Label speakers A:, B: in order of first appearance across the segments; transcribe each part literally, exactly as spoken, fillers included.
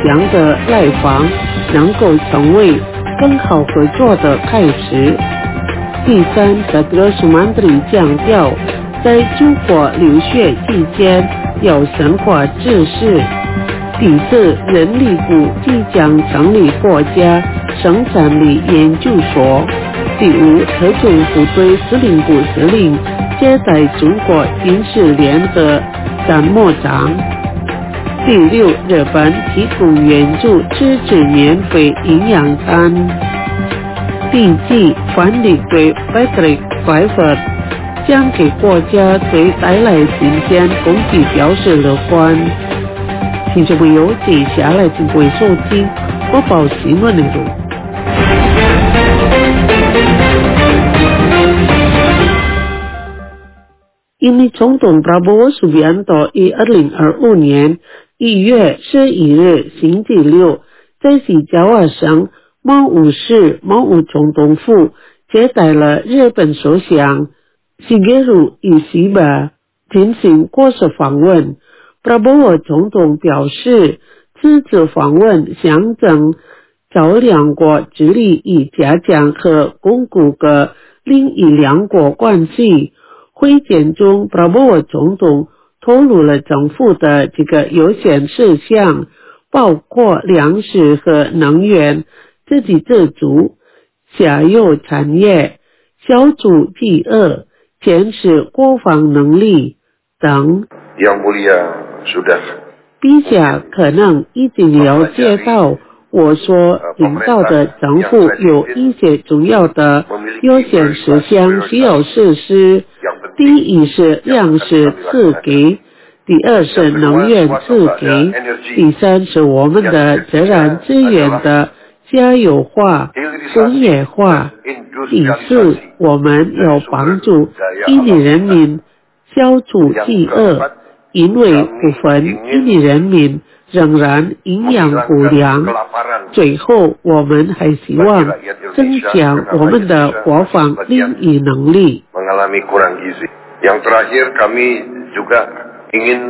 A: 祥的来访能够成为更好合作的开始。第三，德德苏曼德里强调，在中国留学期间要深化知识。第四，人力部即将成立国家生产力研究所。第五，特种部队司令部司令接待中国军事联合参谋长。第六，日本提供援助支持免费营养餐。第七，翻译对 Patrick Kluivert 将给国家队带来新鲜攻击表示乐观。听众朋友，接下来请各位收听播报新闻内容。印尼总统 Prabowo Subianto 于二零二五年一月十一日星期六在西爪哇省茂武市茂武总统府接待了日本首相 Shigeru Ishiba 进行国事访问。Prabowo 总统表示，此次访问象征朝两国致力于加强和巩固的另一两国关系。会见中 Prabowo 总统透露了政府的几个优先事项，包括粮食和能源自给自足、下游产业、消除饥饿、坚持国防能力等。
B: Yang mulia sudah
A: 陛下可能已经了解到，我所领导的政府有一些重要的优先事项需要实施。第一是粮食赐给，第二是能源赐给，第三是我们的自然资源的加油化、工业化，第四我们要帮助印尼人民消除饥饿，因为部分印尼人民仍然营养不良。最后我们还希望增强我们的国防领域能力。
B: mengalami kurang gizi. Yang terakhir kami juga ingin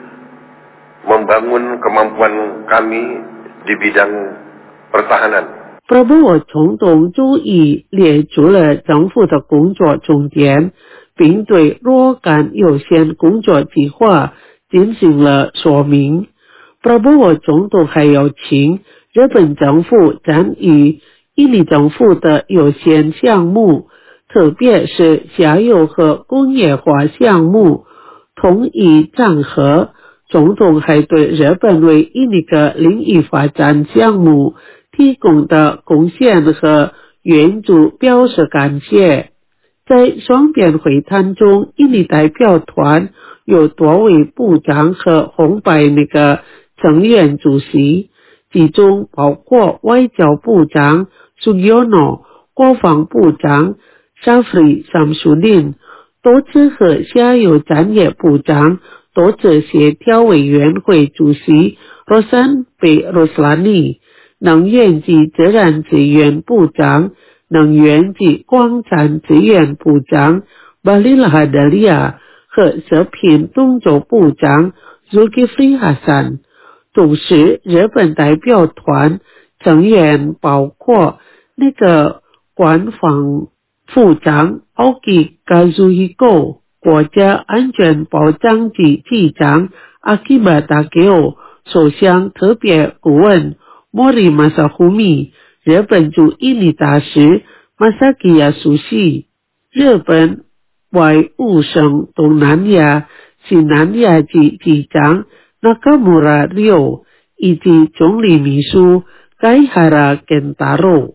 B: membangun kemampuan kami di bidang pertahanan.
A: Prabowo 总统注意列出了政府的工作重点，并对若干优先工作计划进行了说明。Prabowo 总统还要请日本政府参与印尼政府的优先项目，特别是下游和工业化项目。同意赞和，总统还对日本为印尼的领域发展项目提供的贡献和援助表示感谢。在双边会谈中，印尼代表团有多位部长和红白那个成员主席，其中包括外交部长 Sugiono、 国防部长 Shafri Samsudin， 多次和下游产业部长多次协调委员会主席 Rosan P. Roslani， 能源及自然资源部长、能源及矿产资源部长 Bahlil Lahadalia 和食品动作部长 Zulkifli Hasan。同时，日本代表团成员包括那个官方副长 Oki Kazuhiko、 国家安全保障局局长 Akiba Takeo、 首相特别顾问 Mori Masafumi、 日本驻印尼大使 Masaki Yasushi、 日本外务省东南亚、西南亚局局长Nakamura Ryo 以及总理秘书 Kaihara Kentaro。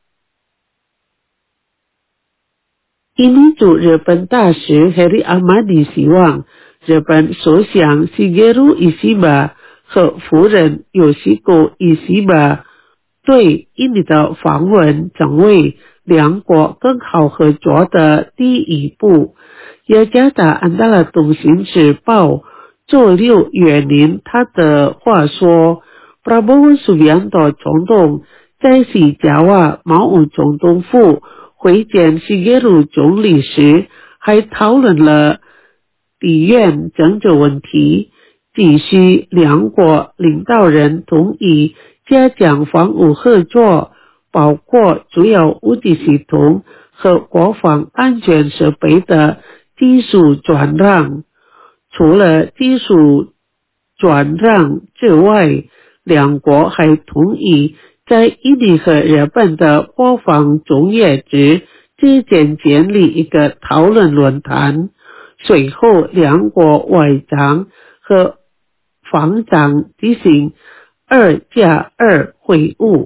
A: 印尼驻日本大使 Heri Ahmadi 希望日本首相 Shigeru Ishiba 和夫人 Yoshiko Ishiba 对印尼的访问成为两国更好合作的第一步。雅加达安达拉东行时报周六约您他的话说， Prabowo Subianto 总统在西爪哇茂武总统府会见 Shigeru 总理时，还讨论了地缘政治问题， 继续两国领导人同意加强防务合作，包括主要武器系统和国防安全设备的技术转让。除了技术转让之外，两国还同意在印尼和日本的国防中业之之间建立一个讨论论坛。随后两国外长和防长进行二加二会晤。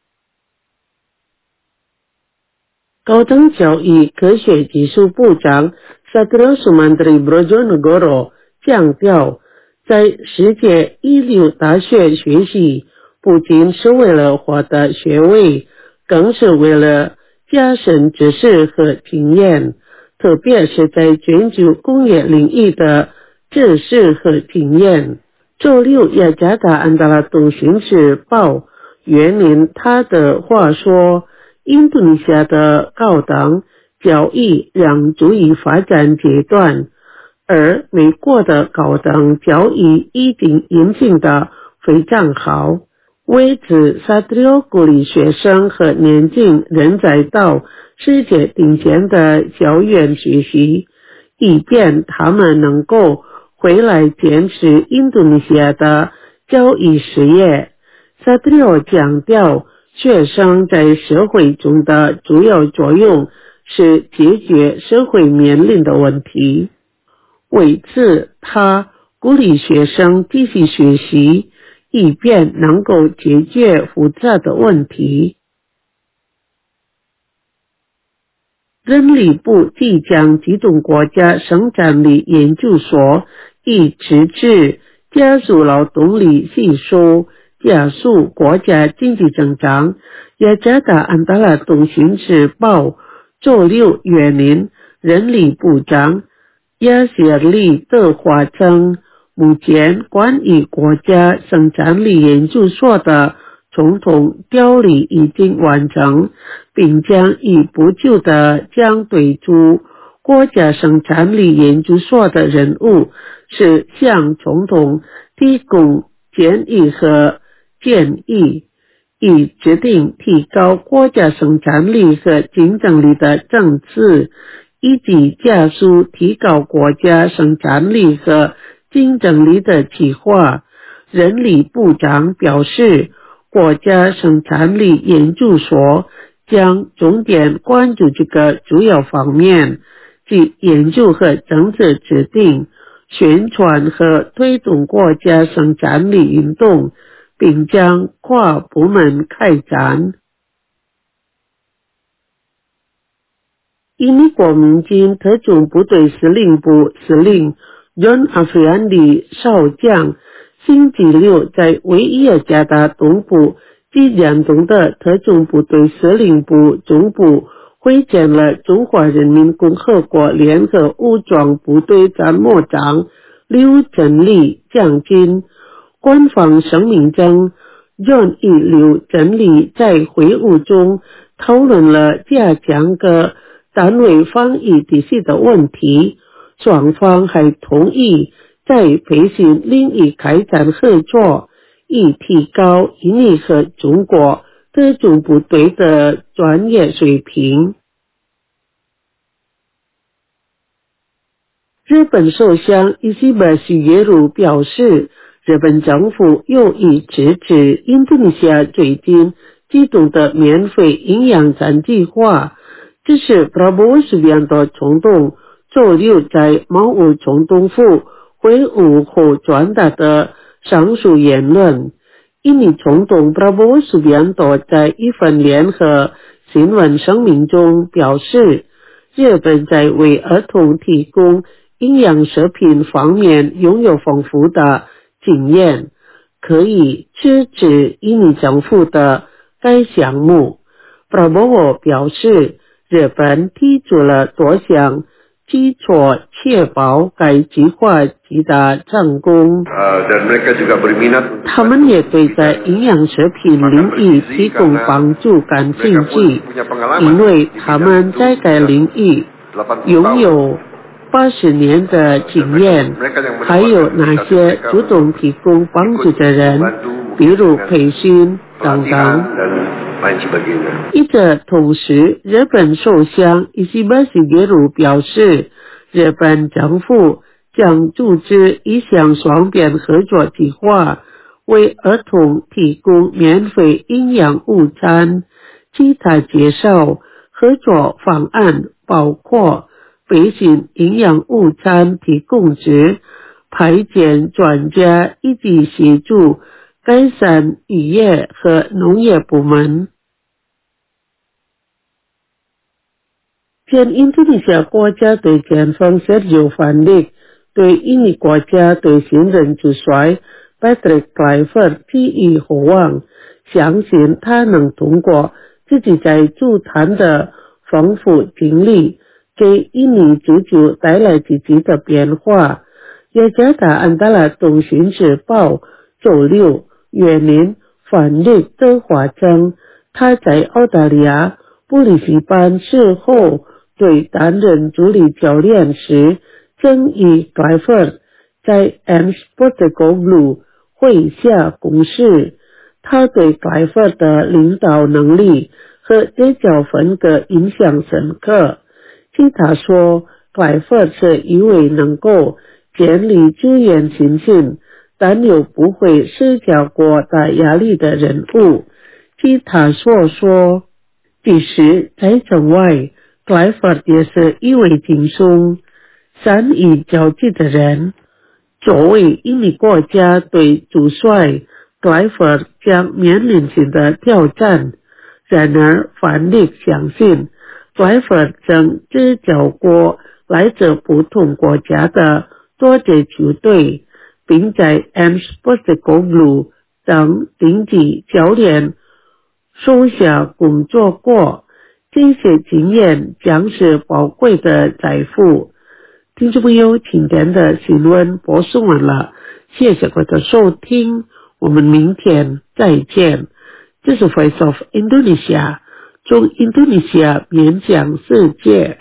A: 高等教育科学技术部长 Satrio Sumantri Brojonegoro 强调，在世界一流大学学习不仅是为了获得学位，更是为了加深知识和经验，特别是在全球工业领域的知识和经验。周六雅加达安达拉东新时报援引他的话说，印度尼西亚的高等教育仍处于发展阶段，而美国的高等教育已经运行得非常好。为此，萨特里鼓励学生和年轻人才到世界顶尖的校园学习，以便他们能够回来坚持印度尼西亚的教育事业。萨特里强调，学生在社会中的主要作用是解决社会面临的问题。为此，他鼓励学生继续学习，以便能够解决复杂的问题。人力部即将启动国家生产力研究所，以支持加速劳动力吸收，加速国家经济增长。雅加达安达拉东新时报周六援引人力部长亚谢利德华称，目前关于国家生产力研究所的总统调理已经完成，并将于不久的将对出国家生产力研究所的任务是向总统提供建议和建议，以制定提高国家生产力和竞争力的政策，以及加速提高国家生产力和竞争力的计划。人力部长表示，国家生产力研究所将重点关注这个主要方面，即研究和政策制定、宣传和推动国家生产力运动，并将跨部门开展。印尼国民军特种部队司令部司令 John Afriandi 少将星期六在维伊尔加达东部及两东的特种部队司令部总部会见了中华人民共和国联合武装部队参谋长刘振利将军。官方声明称， John 与刘振利在会晤中讨论了加强各单位防御体系的问题，双方还同意在培训领域开展合作，以提高印尼和中国特种部队的专业水平。日本首相伊西巴西耶鲁表示，日本政府有意支持印度尼西亚最近启动的免费营养餐计划。这是Prabowo Subianto总统周六在茅屋总统府会晤后传达的上述言论。印尼总统Prabowo Subianto在一份联合新闻声明中表示，日本在为儿童提供营养食品方面拥有丰富的经验，可以支持印尼政府的该项目。Prabowo 表示，日本提出了多项基础，确保该计划取得成功。他们也对在营养食品领域提供帮助感兴趣，因为他们在该领域拥有八十年的经验，还有哪些主动提供帮助的人，比如培训等等。一者同时，日本首相伊西巴西格鲁表示，日本政府将组织一项双边合作计划，为儿童提供免费营养午餐。其他介绍合作方案包括培训营养午餐提供者、派遣专家以及协助改善渔业和农业部门。前印度尼西亚国家队前锋 Sergio Van Dijk 对印尼国家队新任主帅 Patrick Kluivert 寄予厚望，相信他能通过自己在足坛的丰富经历，给印尼足球带来积极的变化。雅加达安达拉东讯时报周六约明范迪的话称，他在澳大利亚布里斯班事后对担任助理教练时，曾与 Kluivert 在 M Sportglobe 会下公示。他对 Kluivert 的领导能力和结交风格印象深刻。据他说， Kluivert 是一位能够建立球员信心，但又不会施加过大压力的人物。据他所说，即使在城外， Kluivert 也是一位轻松、善于交际的人。作为印尼国家队主帅， Kluivert 将面临新的挑战。然而范迪相信 Kluivert 曾执教过来自不同国家的多支球队，并在 M Sportglobe 等顶级教练手下工作过，这些经验将是宝贵的财富。听众朋友，今天的新闻播送完了，谢谢各位的收听，我们明天再见。这是 Voice of Indonesia， 从印度尼西亚面向世界。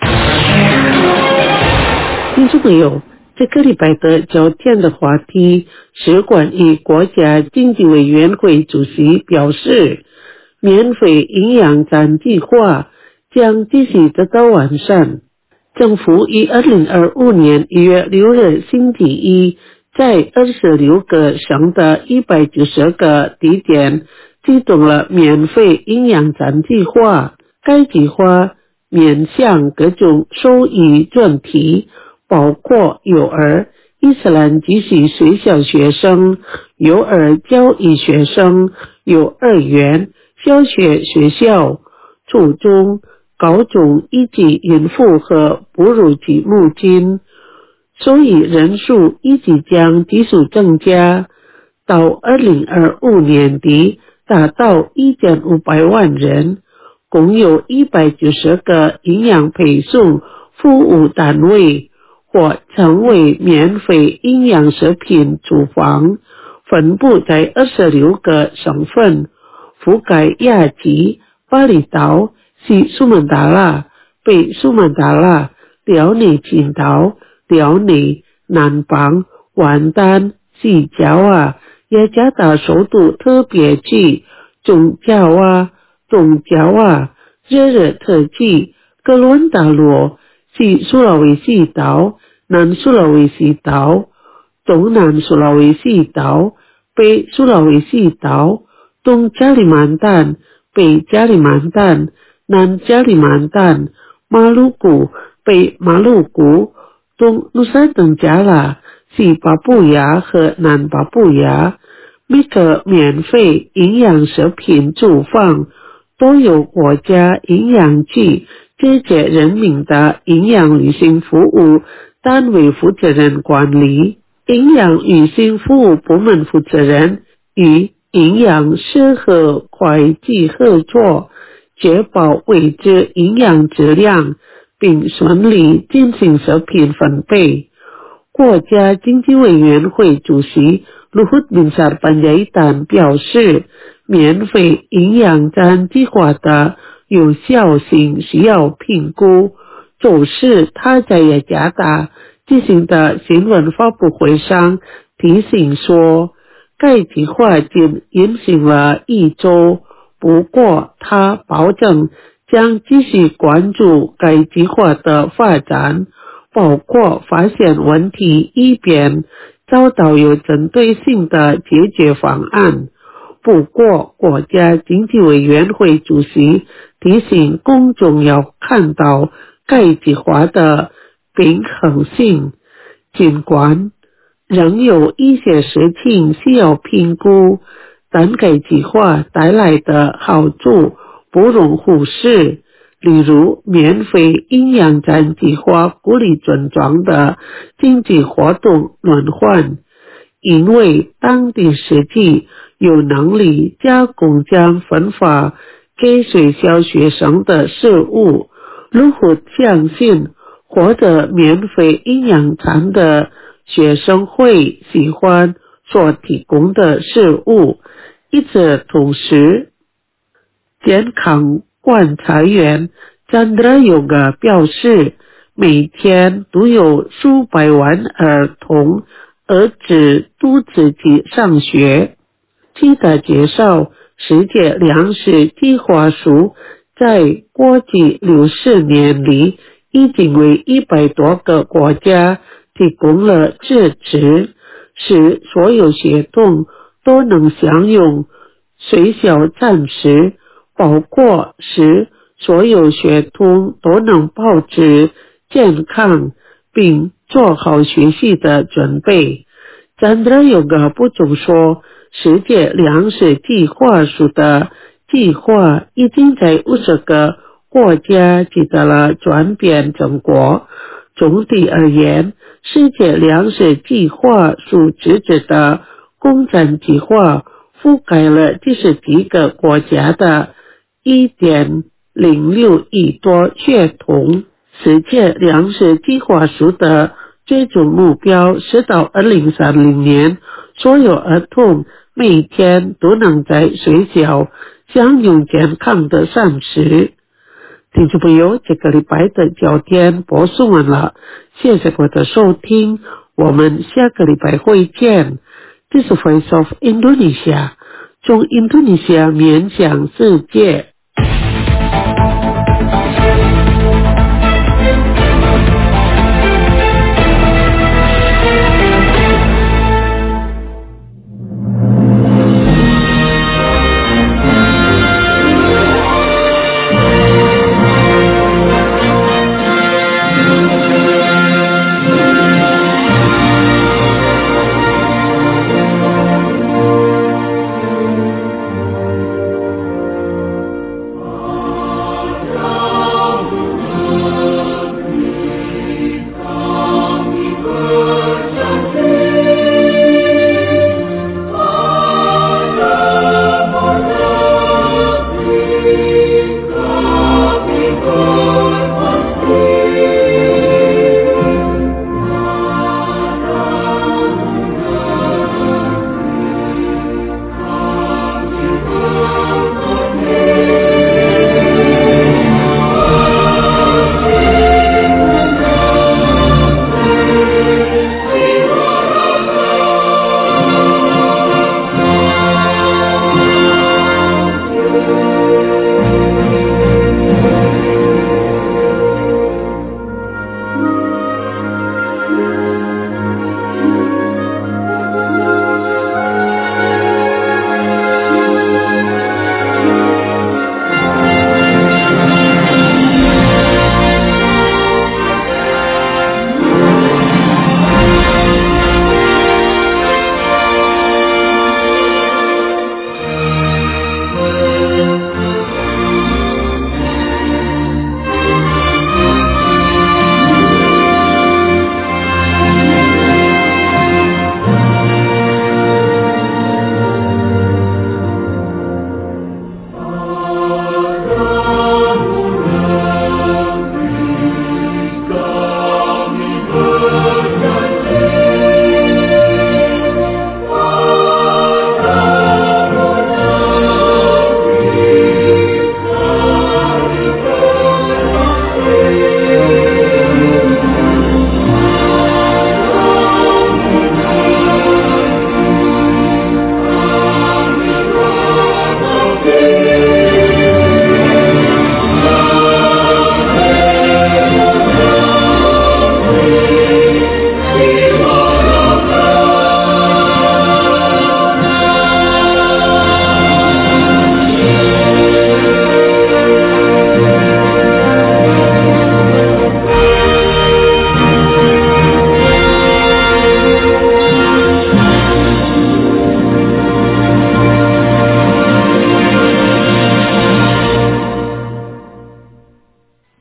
A: 听众朋友，这个礼拜的焦点的话题是关于国家经济委员会主席表示，免费营养餐计划将继续得到完善。政府于二零二五年一月六日星期一，在二十六个省的一百九十个地点启动了免费营养餐计划。该计划面向各种受益专题，包括幼儿、伊斯兰寄宿学校学生、幼儿教育学生、幼儿园、小学学校、初中、高中以及孕妇和哺乳期母亲，受益人数以及将继续增加，到二零二五年底达到一千五百万人，共有一百九十个营养配送服务单位或成为免费营养食品厨房，分布在二十六个省份，覆盖亚吉、巴厘岛、西苏门答腊、北苏门答腊、辽宁群岛、辽宁、南邦、滦丹、西爪哇、雅加达首都特别区、中爪哇、东爪哇、热热特区、哥伦达罗、西苏拉威西岛、南苏拉威西岛、东南苏拉威西岛、北苏拉威西岛、东加里曼丹、北加里曼丹、南加里曼丹、马鲁古、北马鲁古、东努萨登加拉、西巴布亚和南巴布亚。每个免费营养食品厨房都有国家营养局这些人民的营养旅行服务单位负责人管理。营养旅行服务部门负责人与营养师和会计合作，确保维持营养质量，并顺利进行食品分配。国家经济委员会主席Luhut Binsar Panjaitan表示，免费营养餐计划的有效性需要评估， 走势他在雅加达进行的新闻发布会上提醒说，该计划仅运行了一周，不过他保证将继续关注该计划的发展，包括发现问题以便找到有针对性的解决方案。不过，国家经济委员会主席提醒公众要看到该计划的平衡性，尽管仍有一些事情需要评估，但该计划带来的好处不容忽视。例如，免费营养站计划鼓励村庄的经济活动轮换，因为当地实际有能力加工将分发给学校学生的食物。如果相信获得免费营养餐的学生会喜欢所提供的食物，与此同时，健康观察员 Chandra Yoga 表示，每天都有数百万儿童儿子都自己上学。记得介绍，世界粮食计划署在过去六十年里已经为一百多个国家提供了支持，使所有学童都能享用学校餐食，包括使所有学童都能保持健康并做好学习的准备。Chandra Yoga 补充说，世界粮食计划署的计划已经在五十个国家取得了转变成果。总体而言，世界粮食计划署支持的公餐计划覆盖了七十几个国家的 一点零六亿多血童。世界粮食计划署的最终目标是到二零三零年，所有儿童每天都能在学校享用健康的膳食。听众朋友，这个礼拜的焦点播送完了，谢谢各位的收听，我们下个礼拜会见。这是 Voice of Indonesia， 从印度尼西亚面向世界。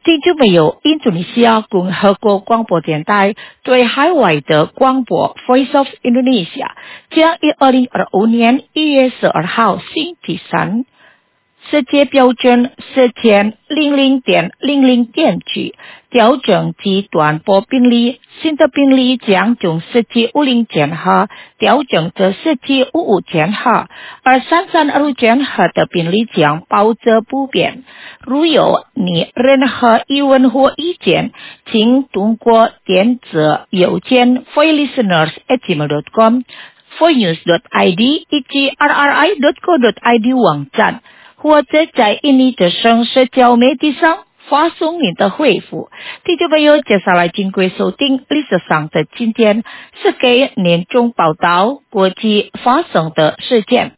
C: 听众朋友，印度尼西亚共和国广播电台对海外的广播 Voice of Indonesia 将于二零二五年一月十二号星期三世界标准四千零零点零零点几调整至短波频率，新的频率将从四七五零千赫调整至四七五五千赫，而三三二千赫的频率将保持不变。如有你任何疑问或意见，请通过电子邮件 voicelisteners at gmail dot com、voicenews dot I D 以及 R R I dot co dot I D 网站，或者在印尼的省社交媒体上发送你的回复。听众朋友，接下来请贵收听历史上的今天，是给年终报道国际发生的事件。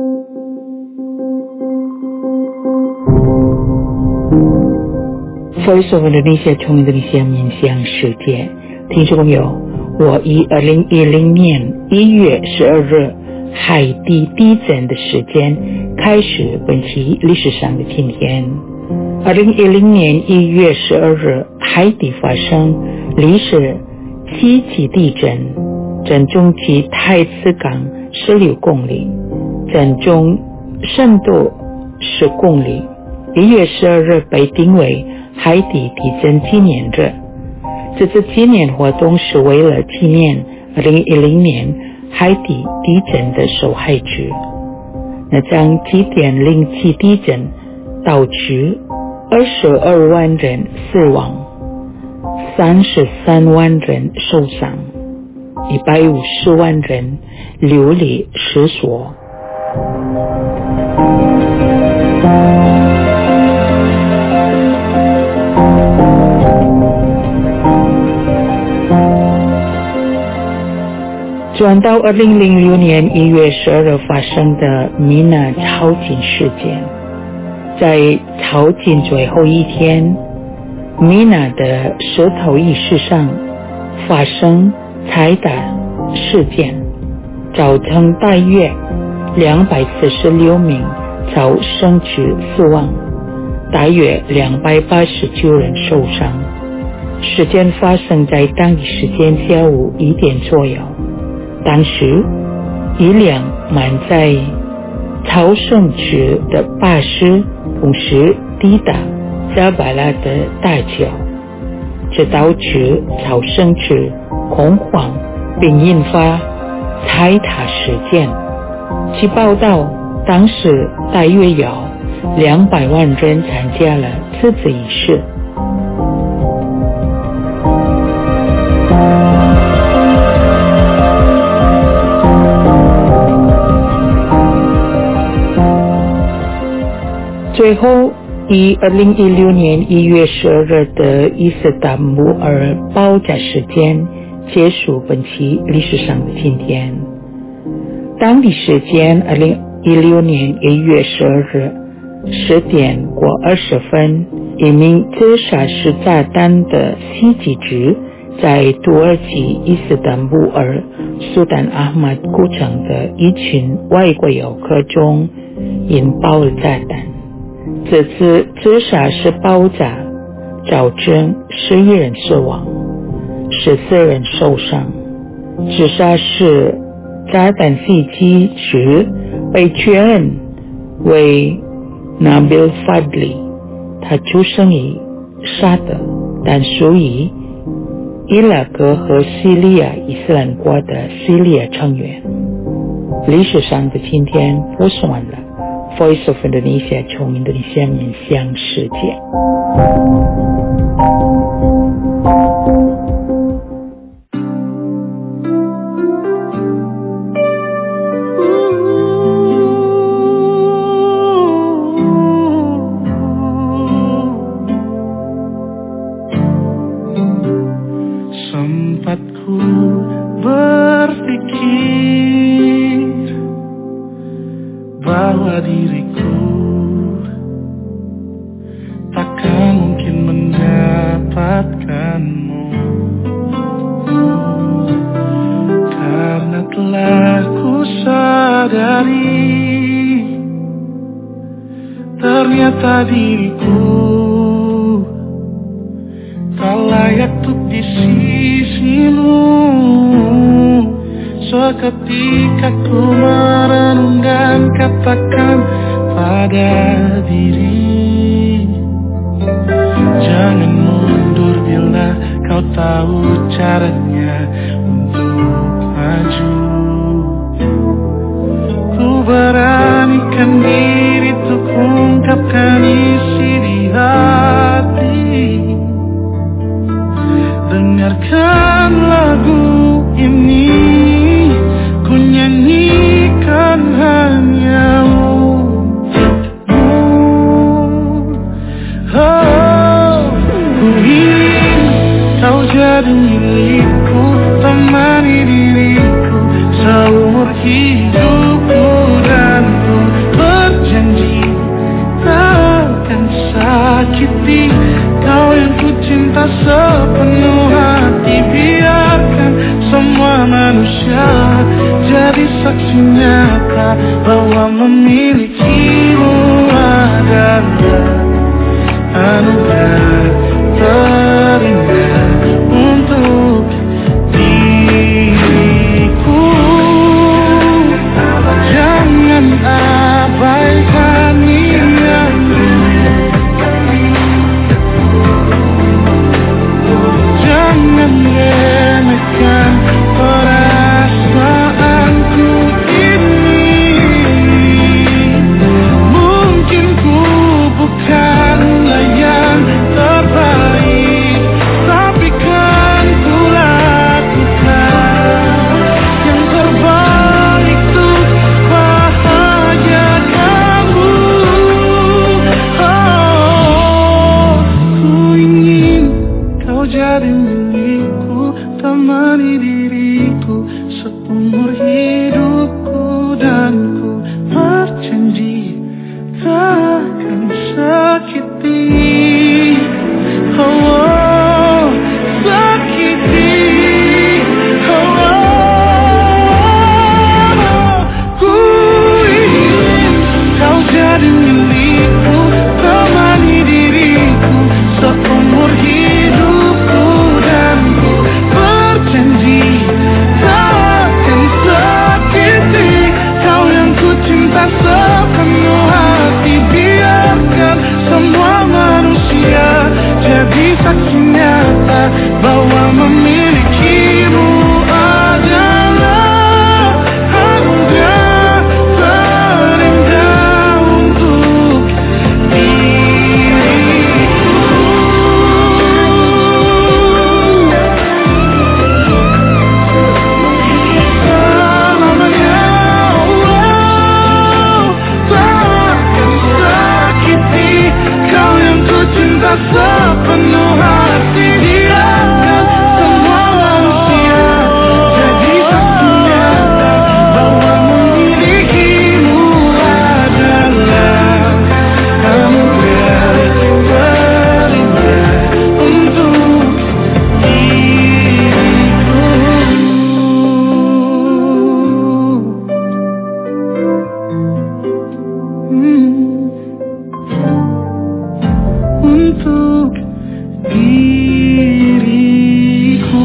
D: Voice of Indonesia 从印度尼西亚面向世界，听众朋友，我以二零一零年一月十二日海地地震的时间开始本期历史上的今天。二零一零年一月十二日，海地发生历史七级地震，震中距太子港十六公里，震中深度十公里。一月十二日被定为海地地震纪念日。这次纪念活动是为了纪念二零一零年海地地震的受害者。那将七点零七地震导致二十二万人死亡，三十三万人受伤，一百五十万人流离失所。转到二零零六年一月十二日发生的米纳超警事件，在超警最后一天，米纳的石头仪式上发生踩踏事件，造成大约两百四十六名遭生者死亡，大约两百八十九人受伤。事件发生在当地时间下午一点左右。当时一辆满载朝圣者的巴士同时抵达加巴拉的大桥，这导致朝圣者恐慌并引发踩踏事件。据报道，当时大约有两百万人参加了此次仪式。最后，以二零一六年一月十二日的伊斯坦布尔爆炸事件结束本期历史上的今天。当地时间二零一六年一月十二日十点过二十分，一名自杀式炸弹的袭击者在土耳其伊斯坦布尔苏丹阿马德古城的一群外国游客中引爆了炸弹。这次自杀式爆炸造成十一人死亡，十四人受伤。自杀式炸弹袭击者被确认为 Nabil Fadli， 他出生于沙特，但属于伊拉克和叙利亚伊斯兰国的叙利亚成员。历史上的今天播送完了。Voice of Indonesia 从印度尼西亚面向世界。
E: Sempatku berpikir bahwa diriku takkan mungkin mendapatkanmu, karena telah ku sadari ternyata diriku layak untuk di sisimu. Seketika ku merenung dan katakan pada diri, jangan mundur bila kau tahu caranya untuk maju. Ku beranikan diri untuk ungkapkan isi di hati. Dengarkan lagu ini, ku nyanyikan hanya untukmu. Oh, ku ingin kau jadi milikku, temani diriku seumur hidupku, dan ku berjanji takkan sakiti kau yang ku cinta sepenuh hati. Biarkan semua manusia jadi saksi nyata bahwa memilikimu adalah anugerah terindah untuk diriku. Jangan abaikan niatku, jangan remehkan perasaanku ini. Mungkin ku bukanlah yang terbaik, tapi kan ku lakukan yang terbaik untuk bahagia kamu. Oh, ku ingin kau jadi milikku, temani diriku seumur hidupku, dan ku berjanji takkan sakiti, oh, oh sakiti, oh, oh. Ku ingin kau jadi milikku, temani diriku seumur hidupku, dan ku berjanji takkan sakiti kau yang ku cinta sepenuh hati. Biarkan semua manusia jadi saksi nyata bahwa memilikimu adalah anugerah terindah untuk diriku. Selamanya, oh, takkan sakiti kau yang ku cinta sepenuh hati. Biarkan semua manusia jadi saksi nyata bahwa memilikimu adalah anugerah terindah untuk diriku. Hmm. Untuk diriku.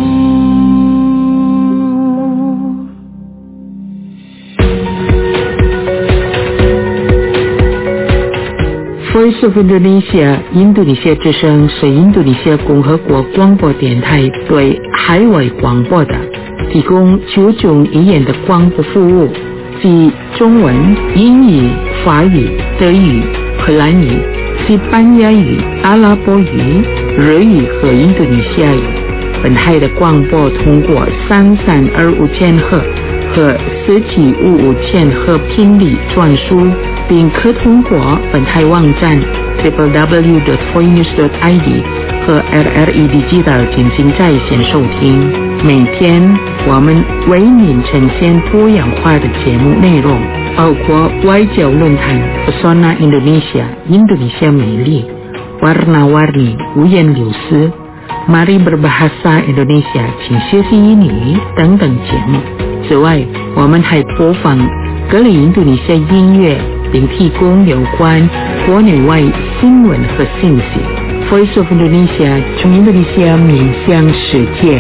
D: Voice of Indonesia 印度尼西亚之声是印度尼西亚共和国广播电台对海外广播的，提供九种语言的广播服务，即中文、英语、法语、德语、荷兰语、西班牙语、阿拉伯语、日语和印度尼西亚语。本台的广播通过三三二五千赫和四七五五千赫频率传输，并可通过本台网站 double-u double-u double-u dot voinews dot i d 和 R R E Digital 进行在线收听。每天我们为您呈现多样化的节目内容，包括外交论坛 Pesona Indonesia 印度尼西亚美丽、Warna-warni 五颜六色、Mari Berbahasa Indonesia 请学习英语等等节目。此外，我们还播放各类印度尼西亚音乐，并提供有关国内外新闻和信息。 Voice of Indonesia 从印度尼西亚面向世界。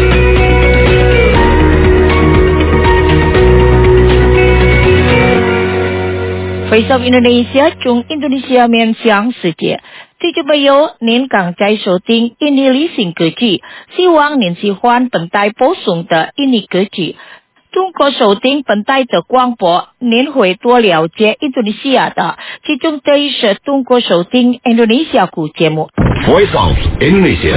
C: Voice of Indonesia 从印度尼西亚面向世界。听众朋友，您刚才收听印尼旅行歌曲，希望您喜欢本台播送的印尼歌曲。通过收听本台的广播，您会多了解印度尼西亚的，其中这一是通过收听印度尼西亚语节目。
F: Voice of Indonesia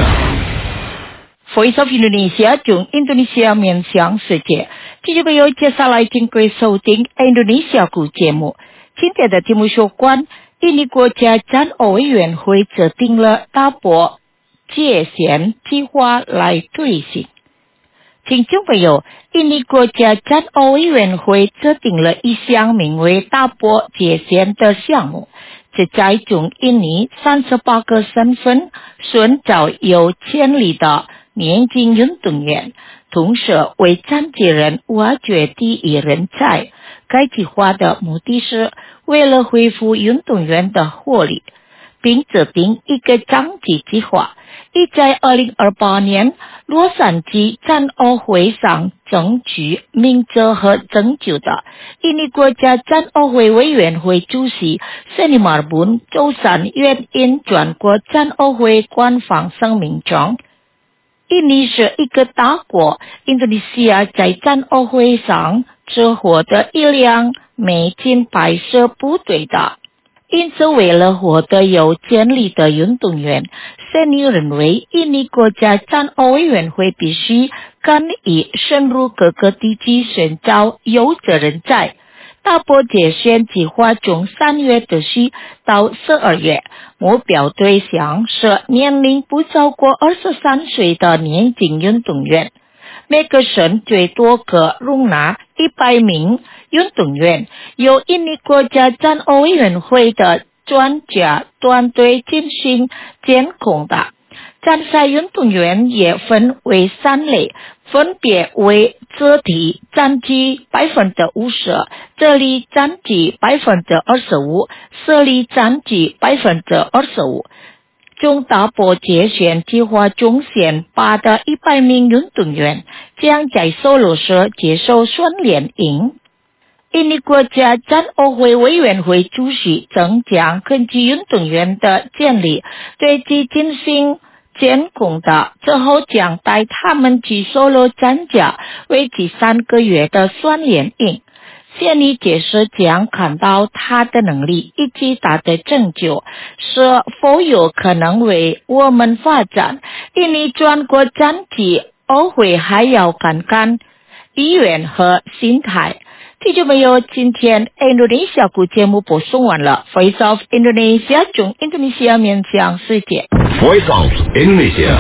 C: Voice of Indonesia 从印度尼西亚面向世界。听众朋友，接下来请各位收听印度尼西亚语节目。今天的节目有关印尼国家战偶委员会制定了大波界限计划来推行。听众朋友，印尼国家战偶委员会制定了一项名为大波界限的项目，旨在从印尼三十八个省份寻找有潜力的年轻运动员，同时为残疾人挖掘第一人才。该计划的目的是为了恢复运动员的活力，并制定一个长期计划，以在二零二八年洛杉矶战奥会上争取名额和拯救的。印尼国家战奥会委员会主席Seni Marbun周三援引全国战奥会官方声明中，印尼是一个大国，印度尼西亚在战奥会上只获得一辆美金拍摄部队的，因此为了获得有潜力的运动员，Seni认为印尼国家战奥委员会必须更以深入各个地区寻找优质人才。大波界限计划从三月持续到十二月，目标对象是年龄不超过二十三岁的年轻运动员。每个省最多可容纳一百名运动员，由印尼国家战奥委员会的专家团队进行监控的。参赛运动员也分为三类，分别为肢体占据百分之五十，智力占据百分之二十五，视力占据百分之二十五。中大波界限计划中选拔的一百名运动员将在首罗市接受训练营。印尼国家战奥会委员会主席曾将根据运动员的建立对其进行监控的，之后将带他们去首罗参加为期三个月的训练营。现你解释将看到他的能力以及他的成就是否有可能为我们发展。印尼全国战体奥会还要看看意愿和心态。听众朋友，今天印度尼西亚语节目播送完了。Voice of Indonesia 从印度尼西亚面向世界。
F: Voice of Indonesia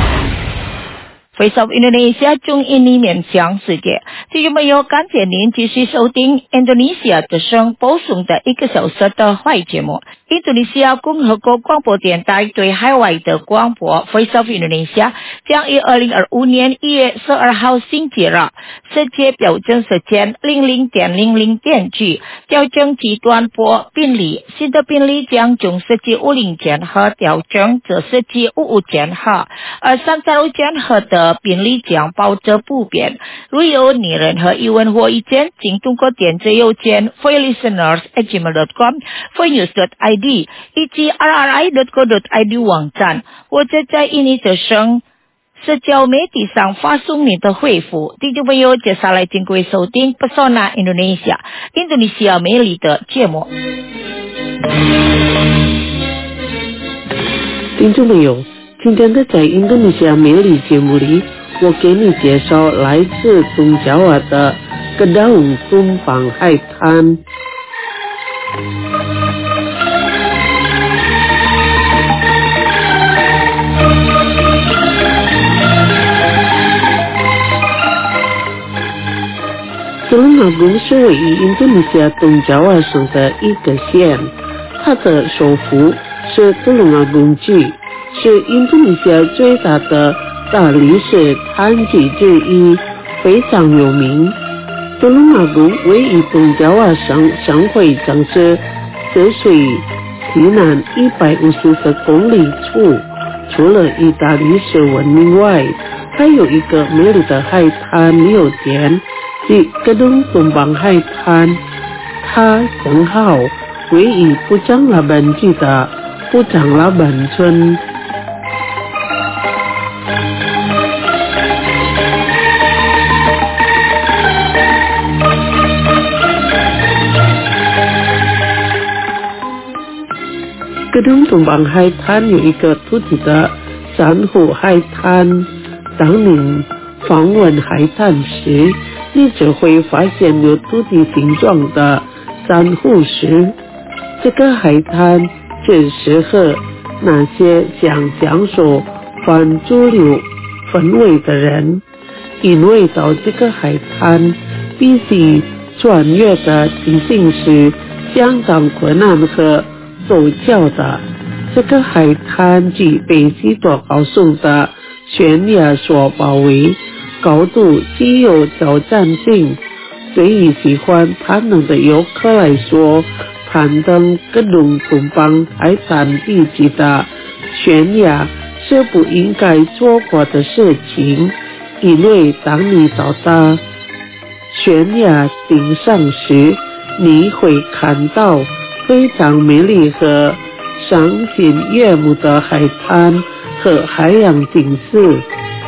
C: Voice of Indonesia 从印尼面向世界。听众朋友，感谢您继续收听印度尼西亚之声播送的一个小时的华语节目。印度尼西亚共和国广播电台对海外的广播 Voice of Indonesia 将于二零二五年一月十二号星期日世界标准时间零零点零零点几调整其短波频率，新的频率将从十七五零千赫调整至十七五五千赫，而三十六千赫的频率将保持不变。如有你任何疑问或意见，请通过电子邮件 for listeners at gmail dot com for news dot I D 以及 r r i dot co dot I D 网站，或者在印尼之声社交媒体上发送你的回复。听众朋友，接下来请各位收听 Pesona Indonesia 印度尼西亚美丽的节目。
A: 听众朋友，今天的在印度尼西亚美丽节目里，我给你介绍来自东爪哇的Kedaung Tumpang海滩。Tulungagung 是位于印度尼西亚东爪哇省的一个县，它的首府是Tulungagung区，是印度尼西亚最大的大理石产地之一，非常有名。Tulungagung 位于东爪哇省省会城市泗水西南一百五十公里处， 除了意大利式文明外，还有一个美丽的海滩旅游点，即格东东邦海滩。它正好位于布张拉本区的布张拉本村。格东东邦海滩有一个凸起的珊瑚海滩，当你访问海滩时，你只会发现有凸起形状的珊瑚石。这个海滩只适合那些想享受反主流氛围的人，因为到这个海滩必须穿越的地形是相当困难和陡峭的。这个海滩既被许多高耸的悬崖所包围，高度具有挑战性。对于喜欢攀登的游客来说，攀登格东东邦海滩地区的悬崖是不应该错过的事情，因为当你到达悬崖顶上时，你会看到非常美丽和赏心悦目的海滩和海洋景色。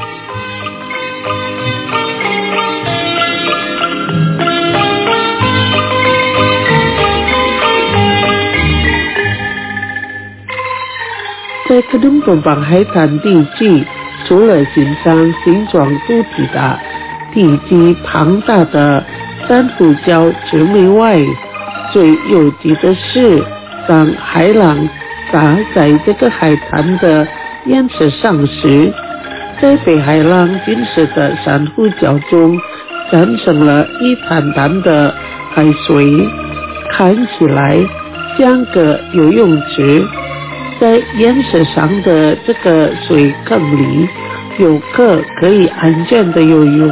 A: 在格东东邦海滩地区，除了欣赏形状凸起的体积庞大的珊瑚礁之美外，最有趣的是，当海浪打在这个海滩的岩石上时，在被海浪浸湿的珊瑚礁中产生了一滩滩的海水，看起来像个游泳池。在岩石上的这个水坑里，游客可以安全的游泳。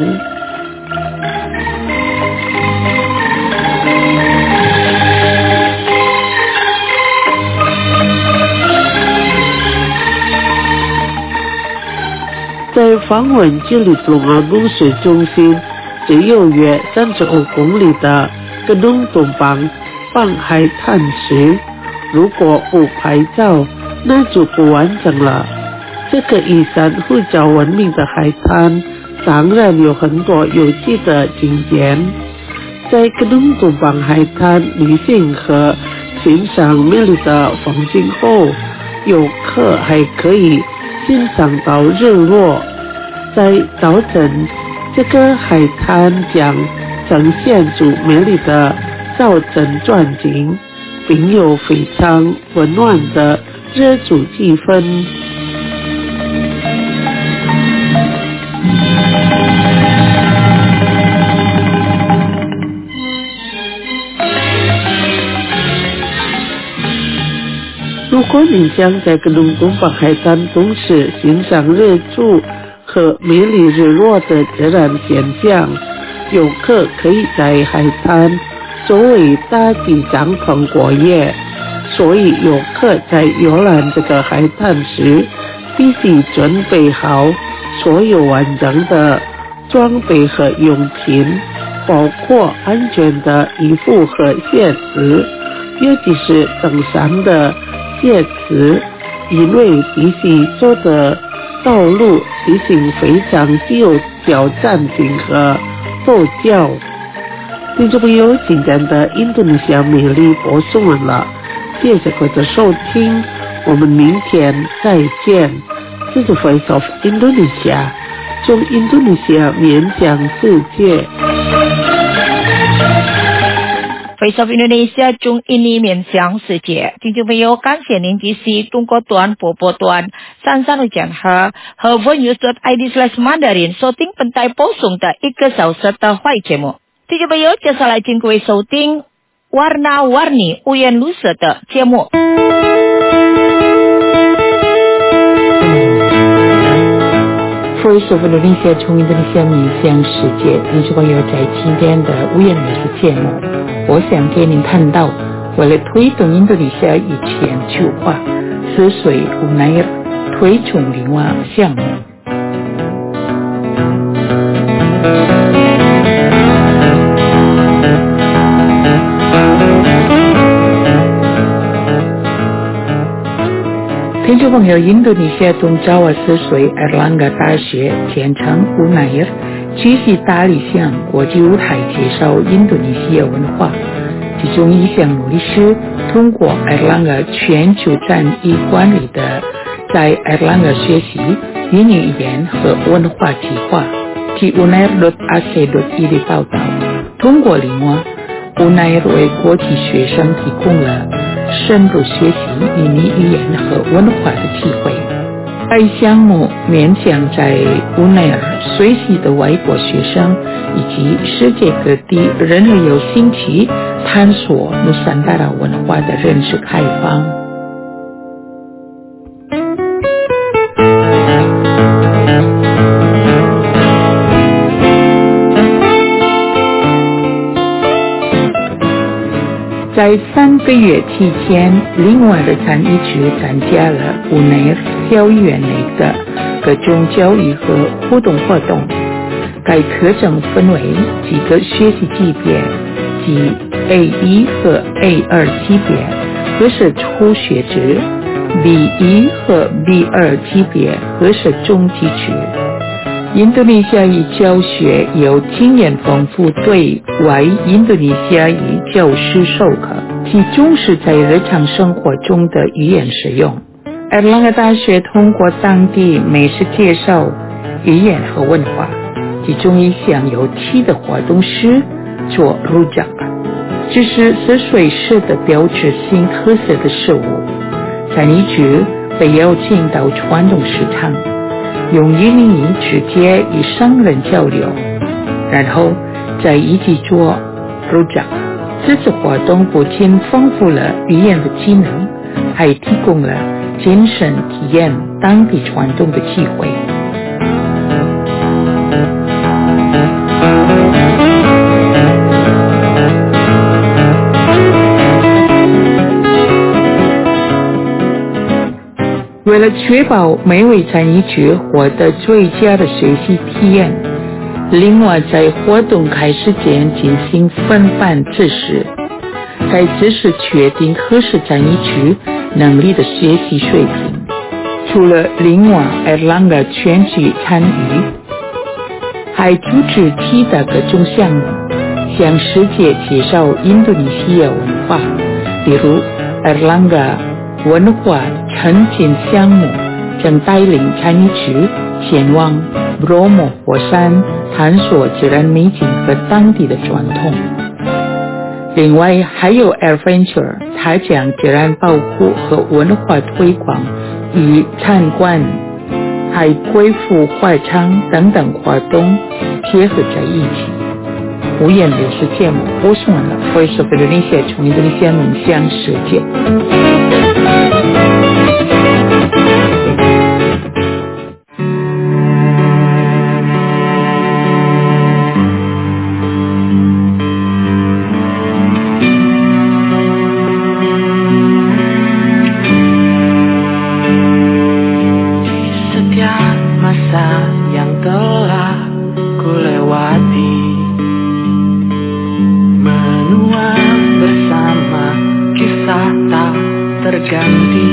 A: 在访问距离龙奥公市中心只有约三十五公里的格东东邦邦海滩时，如果不拍照，那就不完整了。这个以珊瑚礁闻名的海滩当然有很多有趣的景点。在格东东邦海滩旅行和欣赏美丽的风景后，游客还可以欣赏到日落。在早晨，这个海滩将呈现出美丽的早晨转景，并有非常温暖的热煮气氛。如果你想在格东东邦海滩同时欣赏日出和美丽日落的自然现象，游客可以在海滩周围搭起帐篷过夜。所以游客在游览这个海滩时，必须准备好所有完整的装备和用品，包括安全的衣服和鞋子，尤其是登山的鞋子，因为必须走的道路地形非常具有挑战性和陡峭。听众朋友，今天的印度尼西亚美丽播送完了，谢谢各位的收听，我们明天再见。这是 Voice of Indonesia， 从印度尼西亚面向世界。
C: Voice of Indonesia 中印尼面向世界，听众朋友，感谢您支持中国端播播端三三六讲和和 vonews dot i d slash mandarin 收听本台播送的一个小时的坏节目。听众朋友，接下来请各位收听 Warna-Warni Uyan Lusa 的节目。
D: Voice of Indonesia 从印度尼西亚面向世界，听众朋友，在今天的无言律师节目，我想给您谈到，为了推动印度尼西亚以全球化，是谁无奈推崇另外项目。听众朋友，印度尼西亚东爪哇四岁埃尔兰嘎大学简称乌奈尔，继续大力向国际舞台介绍印度尼西亚文化。其中一项努力是通过爱尔兰的全球战役管理的在爱尔兰的学习印尼语言和文化计划。据 u n a i r dot a c dot i d 的报道，通过另外 u n a i r 为国际学生提供了深入学习印尼语言和文化的机会。该项目面向在 u n a i r 学习的外国学生以及世界各地任何有兴趣探索努山达拉文化的人士开放。在三个月期间，另外的参与区参加了u n a i r 教育园内的各种教育和互动活动。该课程分为几个学习级别，即 A 一 和 A 二 级别，或是初学制 B 一 和 B 二 级别，或是中级制。印度尼西亚语教学由经验丰富对外印度尼西亚语教师授课，其重视在日常生活中的语言使用。爱尔兰大学通过当地美食介绍语言和文化，其中一项有趣的活动是做 rujak， 这是十岁时的标志性特色的食物。参与者被邀请到传统市场，用印尼语直接与商人交流，然后再一起做 rujak。这次活动不仅丰富了语言的技能，还提供了亲身体验当地传统的机会。为了确保每位参与者获得最佳的学习体验，另外在活动开始前进行分班测试，该测试确定合适参与者能力的学习水平。除了另外爱尔兰的全局参与，还组织其他各种项目，向世界介绍印度尼西亚文化，比如爱尔兰的文化沉浸项目将带领参与者前往 Bromo 火山探索自然美景和当地的传统。另外还有 Adventure， 它将自然保护和文化推广与参观还恢复会场等等活动结合在一起。无言流失节目播送完了 Voice of Indonesia 从印度尼西亚面向世界。
E: terganti,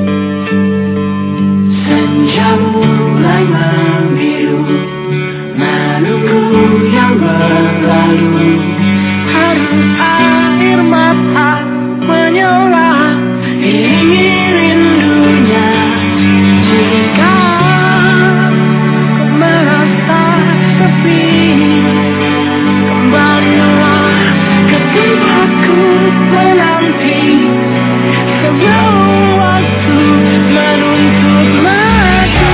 E: senja mulai membiru, menunggu yang berlalu. Harus air mata menyola, ingin rindunya. Jika kau merasa sepi, kembalilah ke tempatku menanti. Sebelum waktu menuntut mati.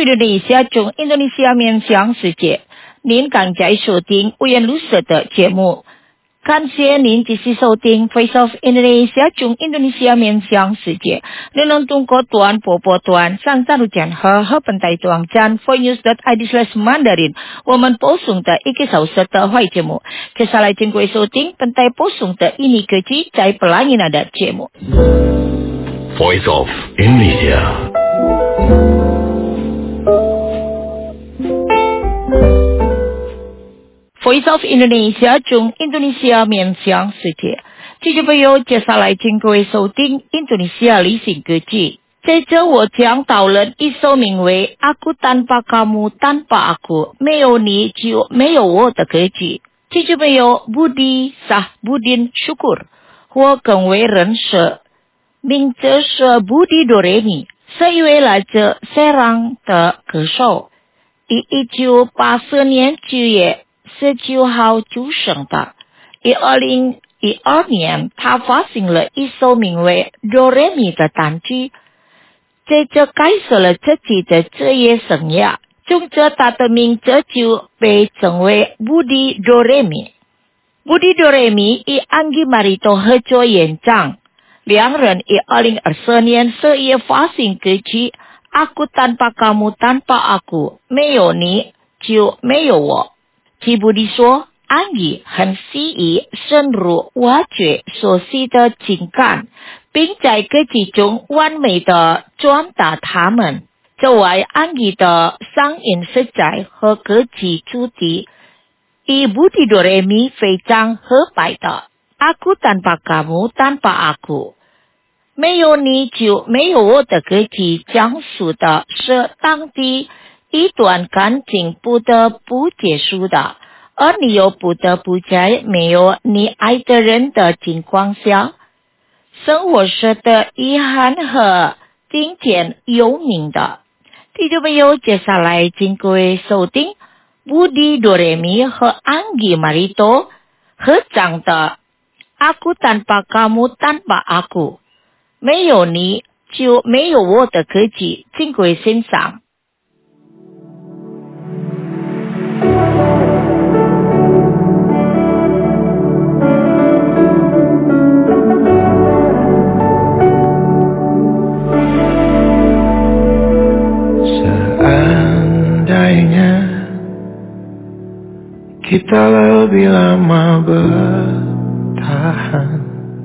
C: Indonesia 中 Indonesia 面向世界。您刚在收听无言绿色的节目，感谢您继续收听 Voice of Indonesia 中 Indonesia 面向世界。内容通过短波波段上大陆讲和和本台网站 voicenews dot i d slash mandarin 我们播送的一个小时的会节目。接下来请各位收听本台播送的印尼科技在 Pelangi 的节目。
F: Voice of Indonesia。
C: Voice of Indonesia 中 Indonesia 面向世界，听众朋友，接下来请各位收听印度尼西亚旅行歌曲。在这我将讨论一首名为 Aku Tanpa Kamu Tanpa Aku 没有你就没有我的歌曲。听众朋友 Budi Sahbudin Syukur 或更为人识，名字是 Budi Doremi， 是一位来自Serang的歌手，于一九八四年九月十九号出生的。于二零一二年，他发行了一首名为《哆来咪》的单曲，在这开始了自己的职业生涯。从这他的名字就被称为 Budi Doremi。Budi Doremi 与 Anggi Marito 合作演唱，两人于二零二四年十月发行歌曲《Aku Tanpa Kamu Tanpa Aku》，没有你就没有我。吉布利说，安怡很适宜深入挖掘所需的情感，并在歌曲中完美的传达他们。此外，安怡的声音色彩和歌曲主题与 Budi Doremi 非常合拍的。Aku Tanpa Kamu Tanpa Aku， 没有你就没有我的歌曲讲述的是当地一段感情不得不结束的，而你又不得不在没有你爱的人的情况下，生活是的遗憾和今天有名的。听众朋友，接下来请各位收听 Budi Doremi 和 Anggi Marito 合唱的 Aku Tanpa Kamu Tanpa Aku， 没有你就没有我的歌曲，请各位欣赏。
G: Kita lebih lama bertahan,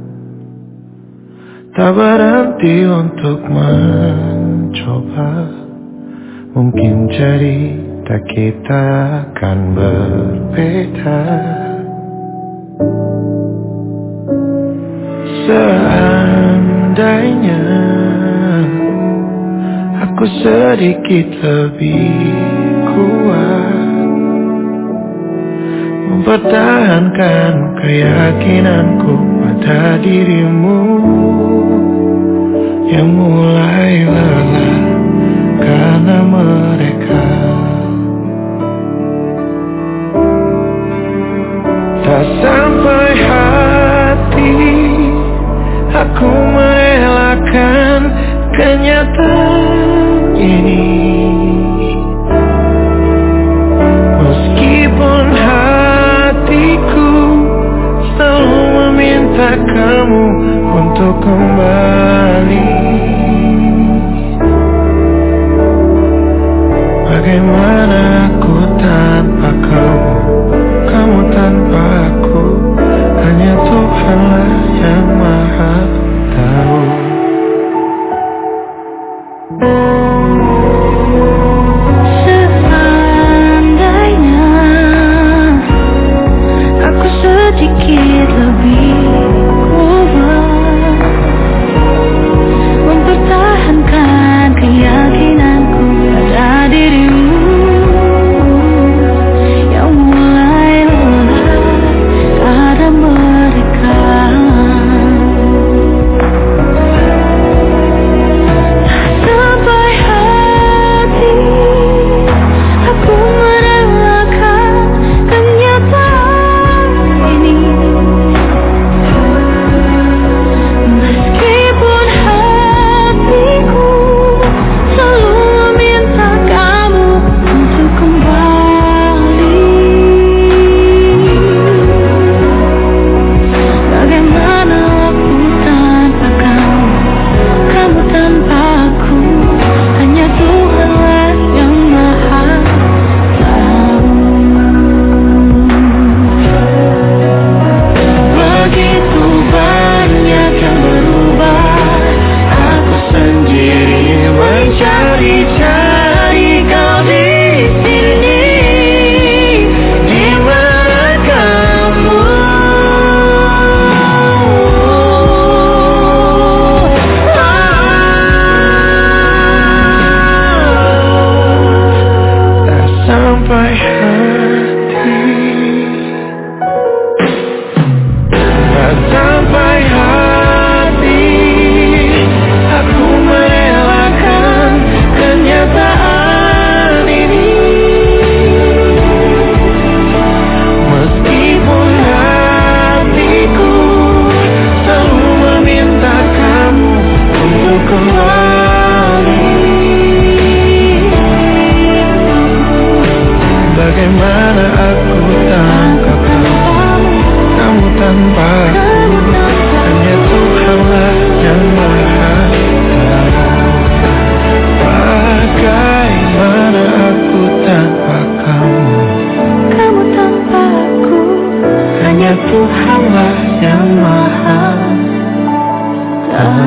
G: tak berhenti untuk mencoba. Mungkin cerita kita akan berbeda. Seandainya aku sedikit lebih kuat mempertahankan keyakinanku pada dirimu yang mulai lelah karena mereka tak sampai hati aku merelakan kenyataan ini. Meskipun hatiku selalu meminta kamu untuk kembali, bagaimana aku tanpa kamu, kamu tanpa aku, hanya Tuhanlah yang maha tahu.
E: Sedikit lebih kuat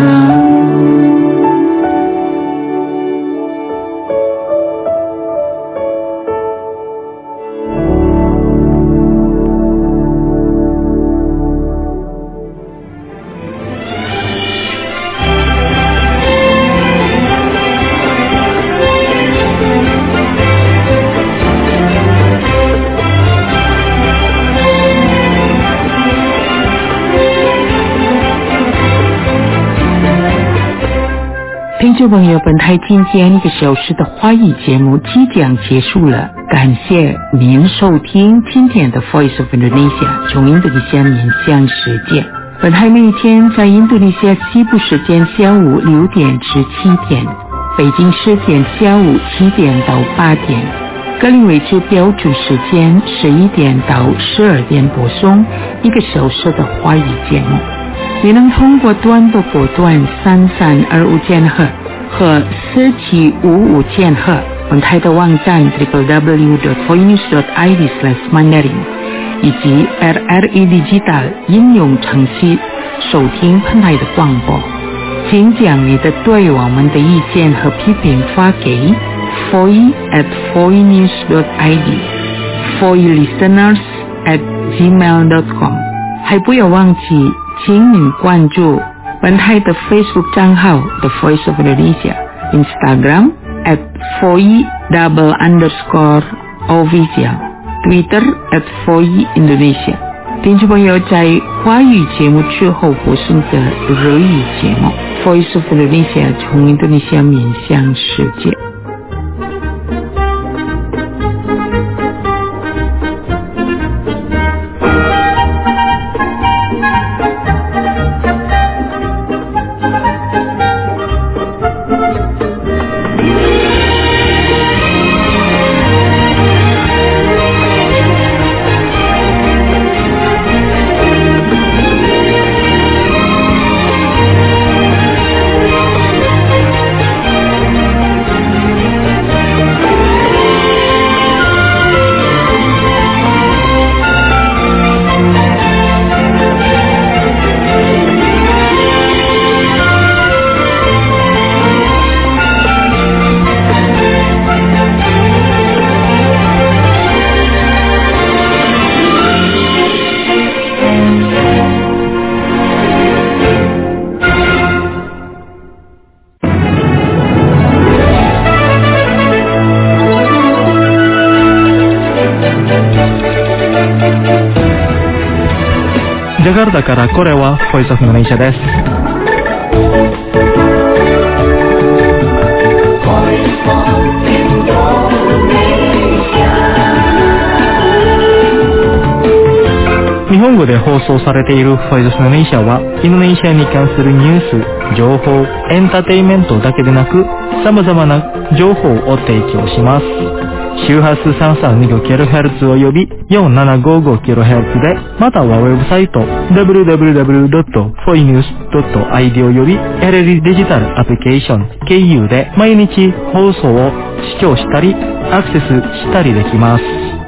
D: 听众朋友，本台今天一个小时的华语节目即将结束了，感谢您收听今天的 Voice of Indonesia 从印度尼西亚面向世界。本台每天在印度尼西亚西部时间下午六点至七点，北京时间下午七点到八点，格林威治标准时间十一点到十二点播送一个小时的华语节目。你能通过短波波段三三二五千赫和四七五五千赫，本台的网站 double-u double-u double-u dot voinews dot i d slash mandarin 以及 R R E Digital 应用程序收听本台的广播。请将你的对我们的意见和批评发给 voice at voinews dot i d voicelisteners at gmail dot com， 还不要忘记请您关注本台的 Facebook 账号 The Voice of Indonesia， Instagram at voice double underscore official， Twitter at voice Indonesia。 听众朋友，在华语节目之后播送的日语节目 Voice of Indonesia 从印度尼西亚面向世界。
G: ジャカルタからこれはボイスオフインドネシアです。日本語で放送されているボイスオフインドネシアはインドネシアに関するニュース、情報、エンターテインメントだけでなく様々な情報を提供します。周波数 さんさんにごキロヘルツ および よんななごごキロヘルツ で、またはウェブサイト ダブリューダブリューダブリュードットフォイニュースドットアイディー および エルエル デジタルアプリケーション ケーユー で毎日放送を視聴したりアクセスしたりできます。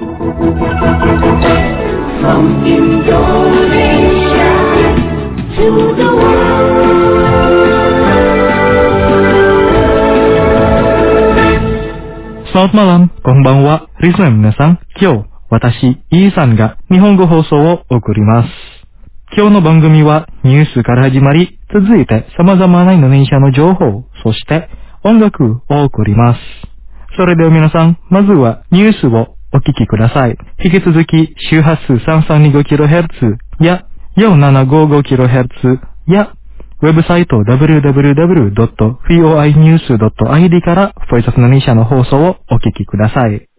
E: From Indonesia to the world.
G: Selamat malam, konbanwa, listener 皆さん。今日、私、イーさんが日本語放送を送ります。今日の番組はニュースから始まり、続いて様々なインドネシアの情報、そして音楽を送ります。それでは皆さん、まずはニュースをお聞きください。引き続き周波数 さんさんにごキロヘルツ や よんななごごキロヘルツ やウェブサイト ダブリューダブリューダブリュードットフォイニュースドットアイディー からボイスオフインドネシアの放送をお聞きください。リ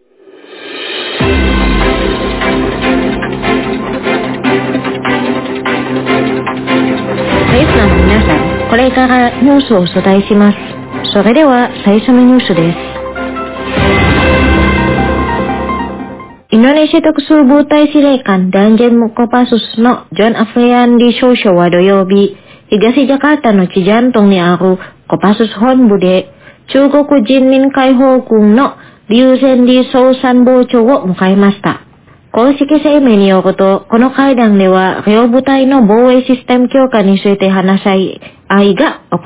H: スナーの皆さん、これからニュースをお伝えします。それでは最初のニュースです。Indonesia Tuksubu Tai Sirekan dan Jenmu Kopassus no John Afriandi Shoshowa Doyobi Higasi Jakarta no Cijantung ni Aru Kopassus Hon Bude Chugoku Jinmin Kaiho Kung no Ryusen di Sousan Bocho wo Mukaimashita. 公式声明によると、この会談では、両部隊の防衛システム強化について話し合いが